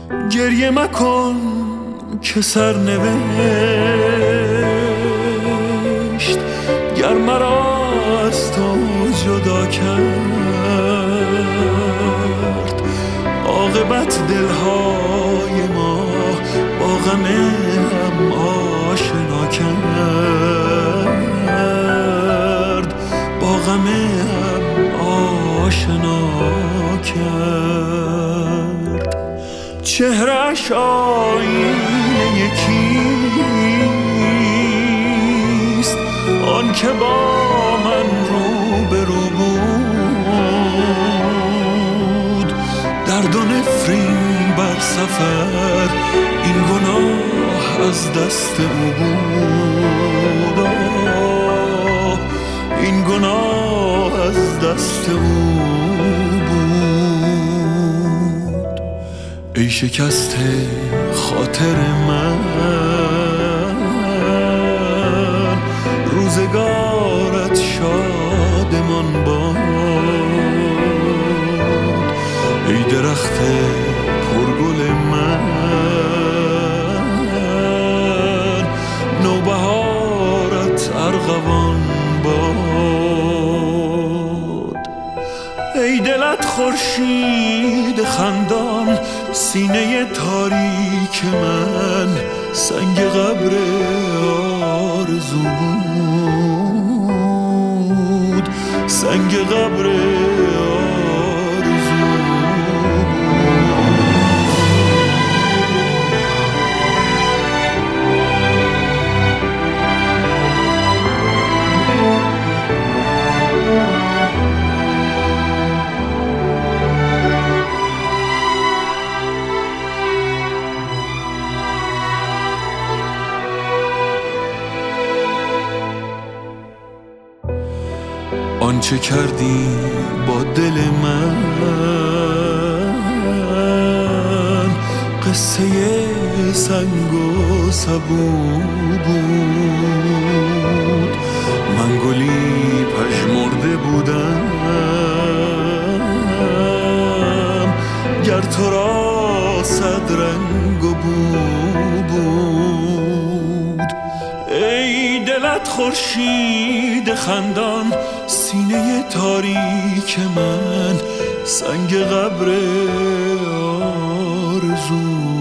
گریه مکن که سرنوشت گر مرا از تو جدا کرد، عاقبت دلهای ما با غم هم آشنا کرد، با غم هم آشنا کرد. چهره‌اش آینه یکیست، آن که با من روبرو بود. درد و نفرین بر سفر این گناه از دست او بود، این گناه از دست او بود. ای شکسته خاطر من، روزگارت شادمان باد. ای درخت پرگل من، نوبهارت ارغوان باد. ای دلت خورشید خندان، سینه تاریک من سنگ قبر آرزو بود، سنگ قبر آرزو آنچه کردی با دل من قصه سنگ و سبو بود. من گلی پژمرده بودم گر تو را صد رنگ و بو بود. ای دلت خورشید خندان، سینه تاریک من سنگ قبر آرزو